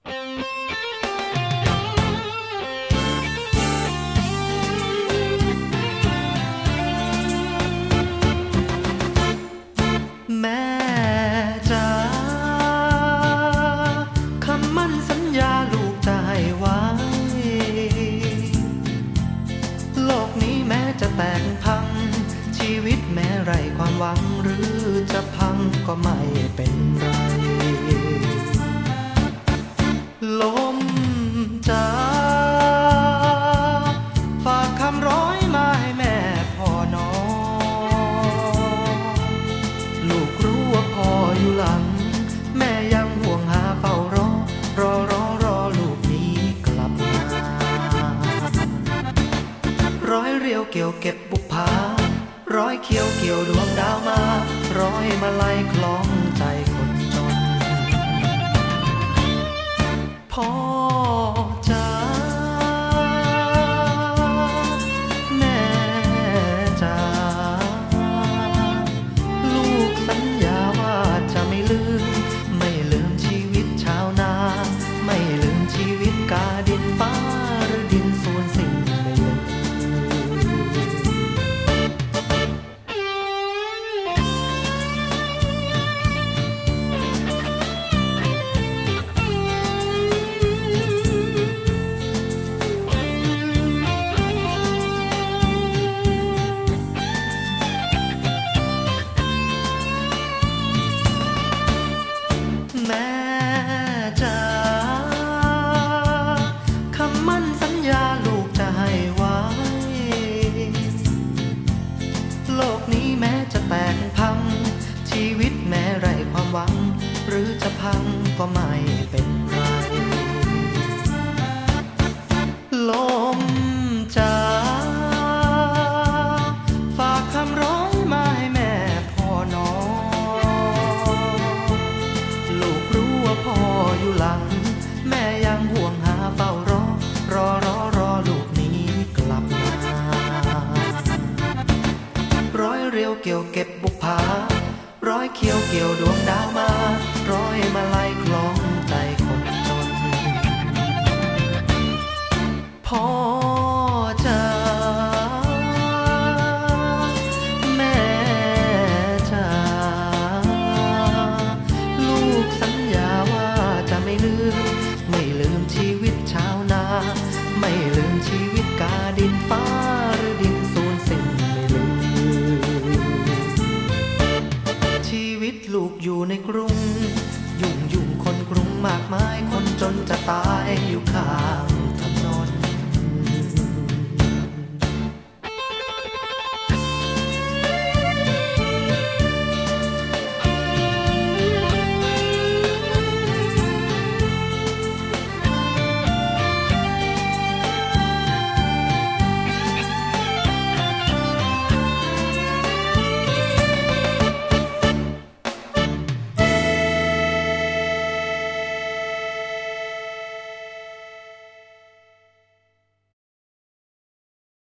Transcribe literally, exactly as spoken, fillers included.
แม่จ๋าคำมั่นสัญญาลูกจะให้ไว้โลกนี้แม้จะแตกพังชีวิตแม้ไร้ความหวังหรือจะพังก็ไม่เป็นไรลมจ๋าฝากคำร้อยมาให้แม่พ่อน้องลูกรู้ว่าพ่ออยู่หลังแม่ยังห่วงหาเฝ้ารอรอรอรอลูกนี้กลับมาร้อยเรียวเกี่ยวเก็บบุพภาร้อยเขียวเกี่ยวดวงดาวมาร้อยมาลัยคล้องใจคนจนพ่อจ๋าแม่จ๋าลูกสัญญาว่าจะไม่ลืมไม่ลืมชีวิตชาวนาไม่ลืมชีวิตกาดินฟ้าหรือดินสวนสิ่งไม่ลืมแม่จ๋าคำมั่นสัญญาลูกจะให้ไว้โลกนี้แม้จะแตกพังชีวิตแม้ไร้ความหวังหรือจะพังก็ไม่เป็นไรลมจ๋าฝากคำร้อยมาให้แม่พ่อน้องลูกรู้ว่าพ่ออยู่หลังแม่ยังห่วงหาเฝ้ารอรอรอรอลูกนี้กลับมาร้อยเรียวเกี่ยวเก็บบุพภาร้อยเขียวเกี่ยวดวงดาวมาร้อยมาลัยคล้องใจคนจนพ่อจ๋าแม่จ๋าลูกสัญญาว่าจะไม่ลืมไม่ลืมชีวิตชาวนาไม่ลืมชีวิตกาดินฟ้าหรือดินสูญสิ้นไม่ลืมชีวิตลูกอยู่ในกรุงยุ่งยุ่งคนกรุงมากมายคนจนจะตายอยู่ข้าง